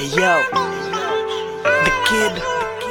Hey yo, the kid.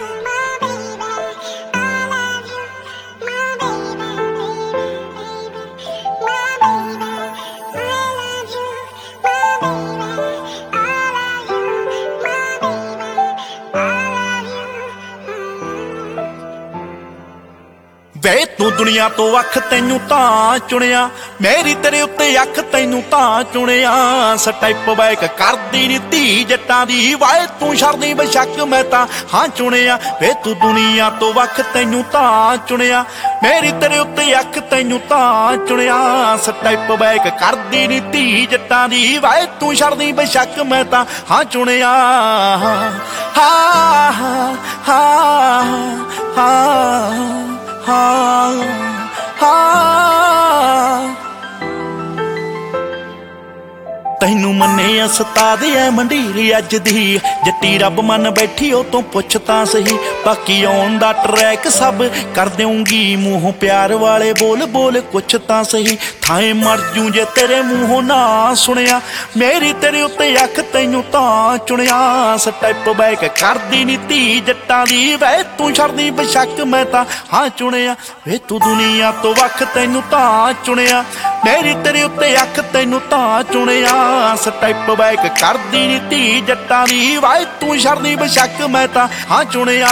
ਵੇ ਤੂੰ ਦੁਨੀਆ ਤੋਂ ਅੱਖ ਤੈਨੂੰ ਤਾਂ ਚੁਣਿਆ, ਮੇਰੀ ਤੇਰੇ ਉੱਤੇ ਅੱਖ ਤੈਨੂੰ ਤਾਂ ਚੁਣਿਆ। ਸਟੈਪ ਬੈਕ ਕਰਦੀ ਨੀ ਧੀ ਜੱਟਾਂ ਦੀ, ਵਾਏ ਤੂੰ ਛੱਡਦੀ ਬੇਸ਼ੱਕ ਮੈਂ ਤਾਂ ਹਾਂ ਚੁਣਿਆ। ਵੇ ਤੂੰ ਦੁਨੀਆ ਤੋਂ ਅੱਖ ਤੈਨੂੰ ਤਾਂ ਚੁਣਿਆ, ਮੇਰੀ ਤੇਰੇ ਉੱਤੇ ਅੱਖ ਤੈਨੂੰ ਤਾਂ ਚੁਣਿਆ। ਸਟੈਪ ਬੈਕ ਕਰਦੀ ਨੀ ਧੀ ਜੱਟਾਂ ਦੀ, ਵਾਏ ਤੂੰ ਛੱਡਦੀ ਬੇਸ਼ੱਕ ਮੈਂ ਤਾਂ ਹਾਂ ਚੁਣਿਆ। ਹਾਂ ਹਾਂ ਤੈਨੂੰ ਮੰਨੇ ਉਸਤਾਦ ਐ ਮੰਡੀਰ ਅੱਜ ਦੀ, ਜੱਟੀ ਰੱਬ ਮੰਨ ਬੈਠੀ ਉਹ ਤੋਂ ਪੁੱਛ ਤਾਂ ਸਹੀ। ਬਾਕੀ ਆਉਣ ਦਾ ਟਰੈਕ ਸਭ ਕਰ ਦੇਉਂਗੀ, ਮੂੰਹੋਂ ਪਿਆਰ ਵਾਲੇ ਬੋਲ ਬੋਲ ਕੁਛ ਤਾਂ ਸਹੀ। ਥਾਏ ਮਰ ਜੂ ਜੇ ਤੇਰੇ ਮੂੰਹੋਂ ਨਾ ਸੁਣਿਆ, ਮੇਰੀ ਤੇਰੇ ਉੱਤੇ ਅੱਖ ਤੈਨੂੰ ਤਾਂ ਚੁਣਿਆ। ਸਟੈਪ ਬੈਕ ਕਰਦੀ ਨੀ ਧੀ ਜੱਟਾਂ ਦੀ, ਵੇ ਤੂੰ ਛੱਡਦੀ ਬੇਸ਼ੱਕ ਮੈਂ ਤਾਂ ਹਾਂ ਚੁਣਿਆ। ਵੇ ਤੂੰ ਦੁਨੀਆ ਤੋਂ ਵੱਖ ਤੈਨੂੰ ਤਾਂ ਚੁਣਿਆ, ਮੇਰੀ ਤੇਰੇ ਉੱਤੇ ਅੱਖ ਤੈਨੂੰ ਤਾਂ ਚੁਣਿਆ। ਸਟੈਪ ਬੈਕ ਕਰਦੀ ਨੀ ਧੀ ਜੱਟਾਂ ਦੀ, ਵਾਏ ਤੂੰ ਛੱਡਦੀ ਬੇਸ਼ੱਕ ਮੈਂ ਤਾਂ ਹਾਂ ਚੁਣਿਆ।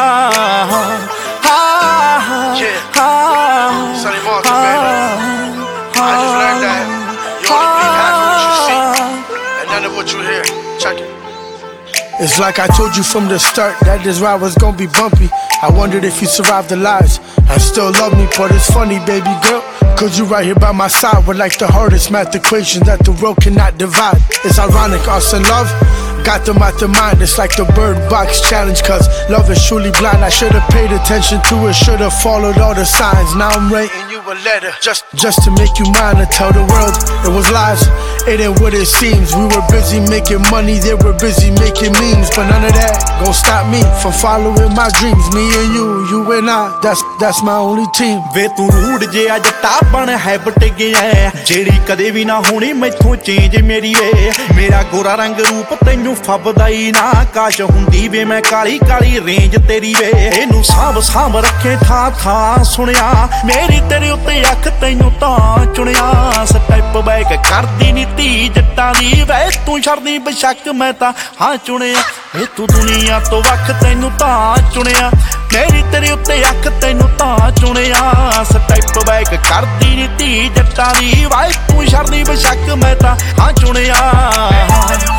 I just learned that you only be half of what you see and none of what you hear. Check it. It's like I told you from the start that this ride was gonna be bumpy. I wondered if you survived the lies and still love me, but it's funny, baby girl, cause you right here by my side with like the hardest math equation that the world cannot divide. It's ironic, us and love got them out their mind. It's like the Bird Box challenge, cause love is truly blind. I should've paid attention to it, should've followed all the signs. Now I'm writing you a letter just to make you mine, to tell the world it was lies, it ain't what it seems. We were busy making money, they were busy making memes, but none of that gon' stop me from following my dreams. Me and you and I, that's my only team. ਵੇ ਤੂੰ ਰੂੜ ਜਿਹਾ ਜੱਟਾ ਬਣ ਹੈਬਟ ਗਿਆ, ਜਿਹੜੀ ਕਦੇ ਵੀ ਨਾ ਹੋਣੀ ਮੈਥੋਂ change ਮੇਰੀ ਵੇ। ਮੇਰਾ ਗੋਰਾ ਰੰਗ ਰੂਪ ਤੈਨੂੰ ਫੱਬਦਾ ਹੀ ਨਾ, ਕਾਸ਼ ਹੁੰਦੀ ਵੇ ਮੈਂ ਕਾਲੀ ਕਾਲੀ ਰੇਂਜ ਤੇਰੀ ਵੇ। ਇਹਨੂੰ ਸਾਂਭ ਸਾਂਭ ਰੱਖੇ ਥਾਂ ਥਾਂ ਸੁਣਿਆ, ਮੇਰੀ ਤੇਰੇ ਉੱਤੇ ਅੱਖ ਤੈਨੂੰ ਤਾਂ ਚੁਣਿਆ। ਸਟੈਪ ਬੈਕ ਕਰਦੀ ਨੀ ਧੀ ਜੱਟਾਂ ਦੀ, ਵੇ ਤੂੰ ਛੱਡਦੀ ਬੇਸ਼ੱਕ ਮੈਂ ਤਾਂ ਹਾਂ ਚੁਣਿਆ। ਵੇ ਤੂੰ ਦੁਨੀਆ ਤੋਂ ਵੱਖ ਤੈਨੂੰ ਤਾਂ ਚੁਣਿਆ, ਮੇਰੀ ਤੇਰੇ ਉੱਤੇ ਅੱਖ ਤੈਨੂੰ ਤਾਂ ਚੁਣਿਆ। ਸਟੈਪ ਬੈਕ ਕਰਦੀ ਨੀ ਧੀ ਜੱਟਾਂ ਦੀ, ਵਾਏ ਤੂੰ ਛੱਡਦੀ ਬੇਸ਼ੱਕ ਮੈਂ ਤਾਂ ਹਾਂ ਚੁਣਿਆ।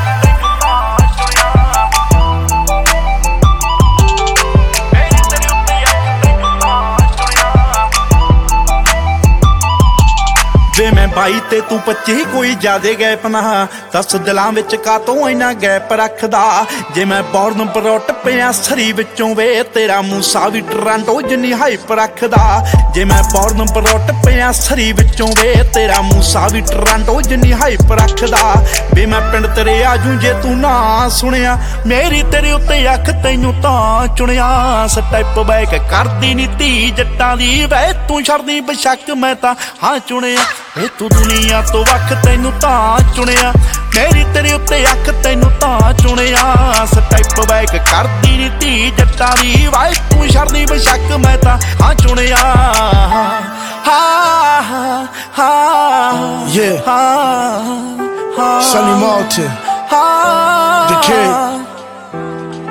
ਵੇ ਮੈਂ 22 ਤੇ ਤੂੰ 25, ਕੋਈ ਜ਼ਿਆਦੇ ਗੈਪ ਨਾ, ਦੱਸ ਦਿਲਾਂ ਵਿੱਚ ਕਾਤੋਂ ਇੰਨਾ ਗੈਪ ਰੱਖਦਾ। ਜੇ ਮੈਂ ਬੌਰਨ ਬਰੋਟ ਪਿਆ ਸਰੀ ਵਿੱਚੋਂ ਵੇ, ਤੇਰਾ ਮੂਸਾ ਵੀ ਟਰਾਂਟੋ ਜਿੰਨੀ ਹਾਈਪ ਰੱਖਦਾ। ਜੇ ਮੈਂ ਬੌਰਨ ਬਰੋਟ ਪਿਆ ਸਰੀ ਵਿੱਚੋਂ ਵੇ, ਤੇਰਾ ਮੂਸਾ ਵੀ ਟਰਾਂਟੋ ਜਿੰਨੀ ਹਾਈਪ ਰੱਖਦਾ। ਵੇ ਮੈਂ ਪਿੰਡ ਤੇਰੇ ਆਜੂ ਜੇ ਤੂੰ ਨਾ ਸੁਣਿਆ, ਮੇਰੀ ਤੇਰੇ ਉੱਤੇ ਅੱਖ ਤੈਨੂੰ ਤਾਂ ਚੁਣਿਆ। ਸਟੈਪ ਬੈਕ ਕਰਦੀ ਨੀ ਧੀ ਜੱਟਾਂ ਦੀ, ਵੇ ਤੂੰ ਛੱਡਦੀ ਬੇਸ਼ੱਕ ਮੈਂ ਤਾਂ ਹਾਂ ਚੁਣਿਆ। ਵੇ ਤੂੰ ਦੁਨੀਆ ਤੋਂ ਵੱਖ ਤੈਨੂੰ ਤਾਂ ਚੁਣਿਆ, ਮੇਰੀ ਤੇਰੇ ਉੱਤੇ ਅੱਖ ਤੈਨੂੰ ਤਾਂ ਚੁਣਿਆ। ਸਟੈਪ ਬੈਕ ਕਰਦੀ ਨੀ ਧੀ ਜੱਟਾਂ ਦੀ, ਵਾਏ ਤੂੰ ਛੱਡਦੀ ਬੇਸ਼ੱਕ ਮੈਂ ਤਾਂ ਹਾਂ ਚੁਣਿਆ। Sonny Malton, the kid,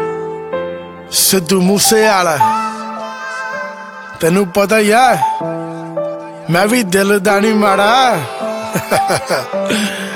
Sidhu Moosewala, ਤੈਨੂੰ ਪਤਾ ਯਾਰ ਮੈਂ ਵੀ ਦਿਲ ਦਾ ਨਹੀਂ ਮਾੜਾ।